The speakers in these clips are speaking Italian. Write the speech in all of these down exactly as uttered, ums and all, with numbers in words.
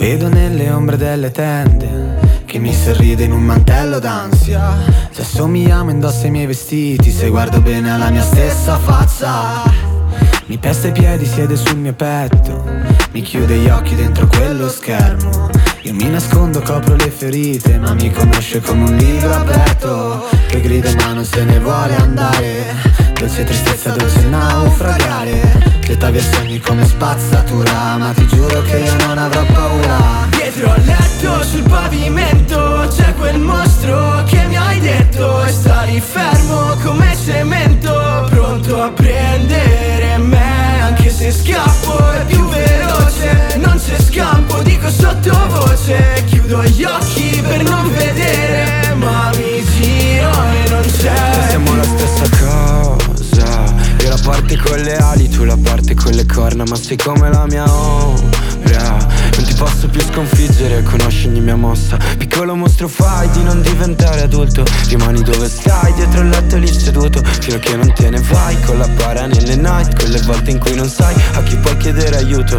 vedo nelle ombre delle tende che mi sorride in un mantello d'ansia. Se assomigliamo indossa i miei vestiti, se guardo bene alla mia stessa faccia. Mi pesta i piedi, siede sul mio petto, mi chiude gli occhi dentro quello schermo. Io mi nascondo, copro le ferite, ma mi conosce come un libro aperto che grida ma non se ne vuole andare. Dolce tristezza, dolce naufragare, gettavi i sogni come spazzatura, ma ti giuro che io non avrò paura. Dietro al letto, sul pavimento, c'è quel mostro che mi hai detto e stavi fermo come cemento, pronto a prendere me, anche se scappo è più veloce. Non c'è scampo, dico sottovoce, chiudo gli occhi per non vedere, ma mi giro e non c'è. Siamo la stessa cosa, io la parte con le ali, tu la parte con le corna, ma sei come la mia ombra. Non ti posso più sconfiggere, conosci ogni mia mossa. Piccolo mostro fai di non diventare adulto, rimani dove stai, dietro il letto lì seduto, fino a che non te ne vai, con la para nelle night, quelle volte in cui non sai a chi puoi chiedere aiuto.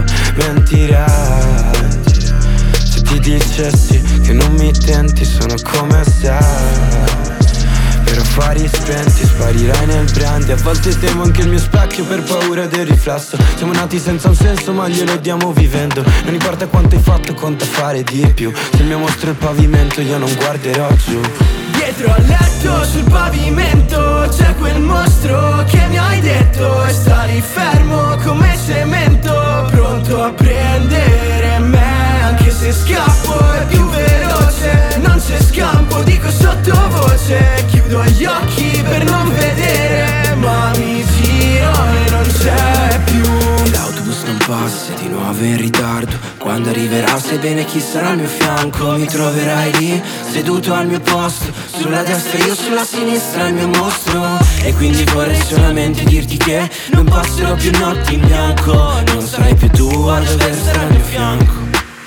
Mentirai se ti dicessi che non mi tenti, sono come sei. Per affari spenti sparirai nel brandy. A volte temo anche il mio specchio per paura del riflesso. Siamo nati senza un senso ma glielo diamo vivendo. Non importa quanto hai fatto, conta fare di più. Se il mio mostro è il pavimento io non guarderò giù. Dietro al letto, sul pavimento, c'è quel mostro che mi hai detto e stavi fermo come cemento, pronto a prendere me, anche se scappo è più veloce. Non c'è scampo, dico sottovoce, chiudo gli occhi per non vedere, ma mi giro e non c'è più. L'autobus non passa, di nuovo in ritardo. Quando arriverà sai bene chi sarà al mio fianco. Mi troverai lì, seduto al mio posto, sulla destra io sulla sinistra il mio mostro. E quindi vorrei solamente dirti che non passerò più notti in bianco. Non sarai più tu a dover stare al mio fianco.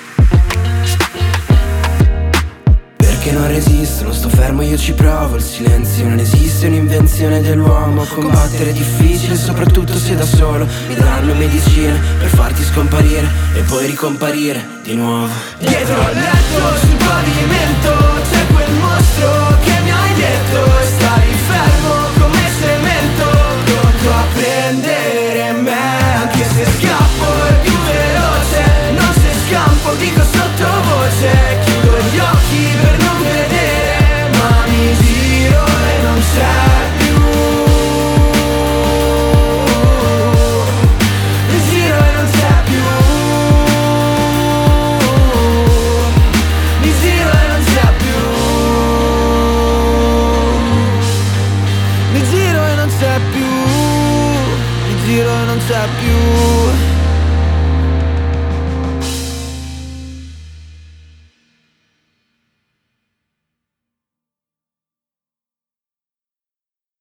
Perché non resisto, non sto fermo, io ci provo. Il silenzio non esiste, è un'invenzione dell'uomo. Combattere è difficile, soprattutto se da solo. Mi daranno medicine per farti scomparire e poi ricomparire di nuovo. Dietro al letto, sul pavimento, c'è quel mostro che mi hai detto e stavi fermo come cemento, pronto a prendere me, anche se scappo è più veloce. Non c'è scampo, dico sottovoce, chiudo gli occhi per non vedere, ma mi giro e non c'è più. Mi giro e non c'è più. Mi giro e non c'è più. Mi giro e non c'è più. Mi giro e non c'è più.